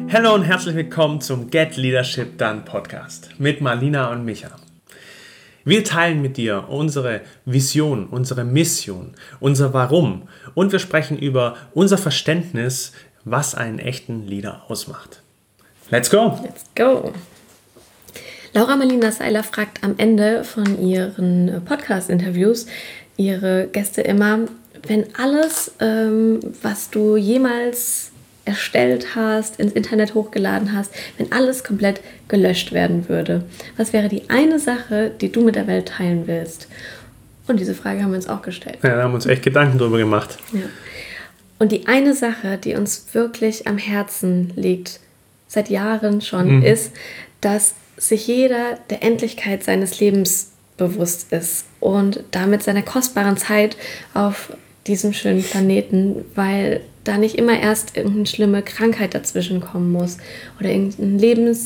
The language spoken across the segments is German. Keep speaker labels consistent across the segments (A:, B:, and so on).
A: Hallo und herzlich willkommen zum Get Leadership Done Podcast mit Marlina und Micha. Wir teilen mit dir unsere Vision, unsere Mission, unser Warum und wir sprechen über unser Verständnis, was einen echten Leader ausmacht. Let's go!
B: Let's go! Laura Marlina Seiler fragt am Ende von ihren Podcast-Interviews ihre Gäste immer, wenn alles, was du jemals erstellt hast, ins Internet hochgeladen hast, wenn alles komplett gelöscht werden würde, was wäre die eine Sache, die du mit der Welt teilen willst? Und diese Frage haben wir uns auch gestellt.
A: Ja, da haben wir uns echt Gedanken drüber gemacht.
B: Ja. Und die eine Sache, die uns wirklich am Herzen liegt, seit Jahren schon, ist, dass sich jeder der Endlichkeit seines Lebens bewusst ist und damit seiner kostbaren Zeit auf diesem schönen Planeten, weil da nicht immer erst irgendeine schlimme Krankheit dazwischen kommen muss oder irgendein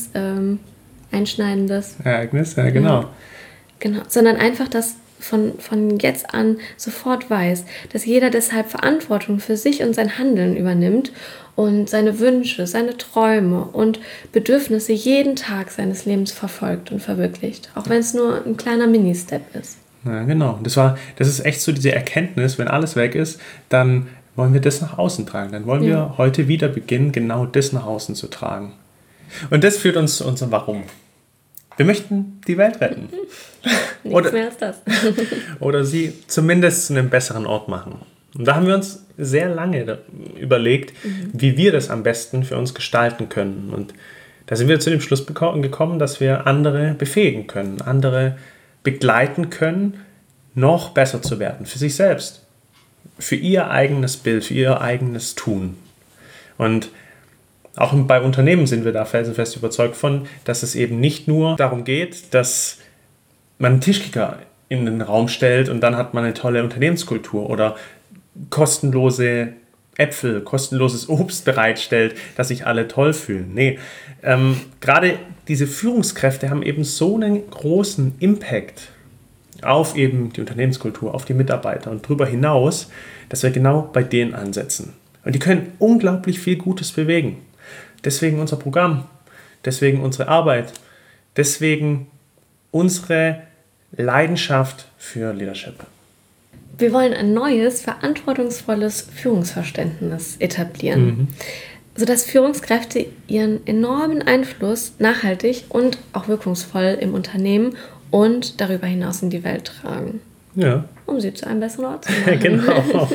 B: lebenseinschneidendes
A: Ereignis, ja, genau.
B: Genau, sondern einfach, dass von jetzt an sofort weiß, dass jeder deshalb Verantwortung für sich und sein Handeln übernimmt und seine Wünsche, seine Träume und Bedürfnisse jeden Tag seines Lebens verfolgt und verwirklicht, auch wenn es nur ein kleiner Mini-Step ist.
A: Ja, genau. Das ist echt so diese Erkenntnis, wenn alles weg ist, dann wollen wir das nach außen tragen. Dann wollen wir heute wieder beginnen, genau das nach außen zu tragen. Und das führt uns zu unserem Warum. Wir möchten die Welt retten.
B: Nichts mehr als das.
A: Oder sie zumindest zu einem besseren Ort machen. Und da haben wir uns sehr lange überlegt, wie wir das am besten für uns gestalten können. Und da sind wir zu dem Schluss gekommen, dass wir andere befähigen können, andere begleiten können, noch besser zu werden für sich selbst, für ihr eigenes Bild, für ihr eigenes Tun. Und auch bei Unternehmen sind wir da felsenfest überzeugt von, dass es eben nicht nur darum geht, dass man einen Tischkicker in den Raum stellt und dann hat man eine tolle Unternehmenskultur oder kostenlose Äpfel, kostenloses Obst bereitstellt, dass sich alle toll fühlen. Nee, gerade diese Führungskräfte haben eben so einen großen Impact auf eben die Unternehmenskultur, auf die Mitarbeiter und darüber hinaus, dass wir genau bei denen ansetzen. Und die können unglaublich viel Gutes bewegen. Deswegen unser Programm, deswegen unsere Arbeit, deswegen unsere Leidenschaft für Leadership.
B: Wir wollen ein neues, verantwortungsvolles Führungsverständnis etablieren, sodass Führungskräfte ihren enormen Einfluss nachhaltig und auch wirkungsvoll im Unternehmen und darüber hinaus in die Welt tragen.
A: Ja.
B: Um sie zu einem besseren Ort zu machen.
A: Genau.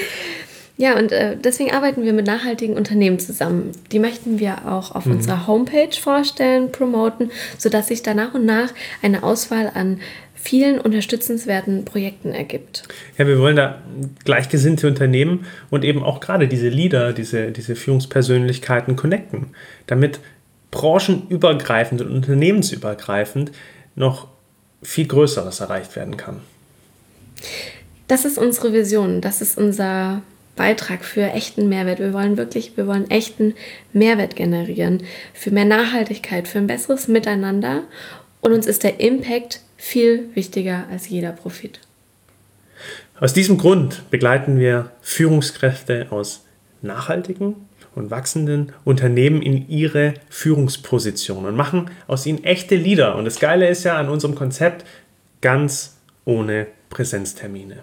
B: Ja, und deswegen arbeiten wir mit nachhaltigen Unternehmen zusammen. Die möchten wir auch auf unserer Homepage vorstellen, promoten, sodass sich da nach und nach eine Auswahl an vielen unterstützenswerten Projekten ergibt.
A: Ja, wir wollen da gleichgesinnte Unternehmen und eben auch gerade diese Leader, diese Führungspersönlichkeiten connecten, damit branchenübergreifend und unternehmensübergreifend noch viel Größeres erreicht werden kann.
B: Das ist unsere Vision, das ist unser Beitrag für echten Mehrwert. Wir wollen echten Mehrwert generieren, für mehr Nachhaltigkeit, für ein besseres Miteinander und uns ist der Impact viel wichtiger als jeder Profit.
A: Aus diesem Grund begleiten wir Führungskräfte aus nachhaltigen und wachsenden Unternehmen in ihre Führungsposition und machen aus ihnen echte Leader. Und das Geile ist ja an unserem Konzept, ganz ohne Präsenztermine.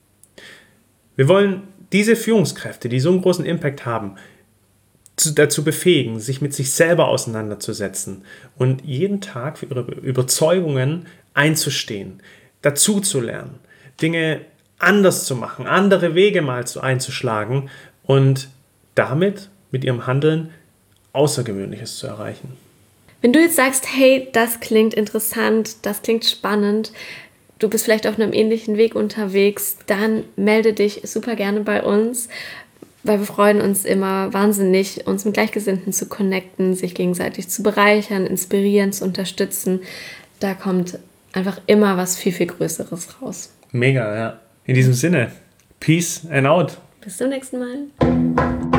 A: Wir wollen diese Führungskräfte, die so einen großen Impact haben, dazu befähigen, sich mit sich selber auseinanderzusetzen und jeden Tag für ihre Überzeugungen einzustehen, dazu zu lernen, Dinge anders zu machen, andere Wege mal einzuschlagen und damit mit ihrem Handeln Außergewöhnliches zu erreichen.
B: Wenn du jetzt sagst, hey, das klingt interessant, das klingt spannend, du bist vielleicht auf einem ähnlichen Weg unterwegs, dann melde dich super gerne bei uns, weil wir freuen uns immer wahnsinnig, uns mit Gleichgesinnten zu connecten, sich gegenseitig zu bereichern, inspirieren, zu unterstützen. Da kommt einfach immer was viel, viel Größeres raus.
A: Mega, ja. In diesem Sinne, Peace and out.
B: Bis zum nächsten Mal.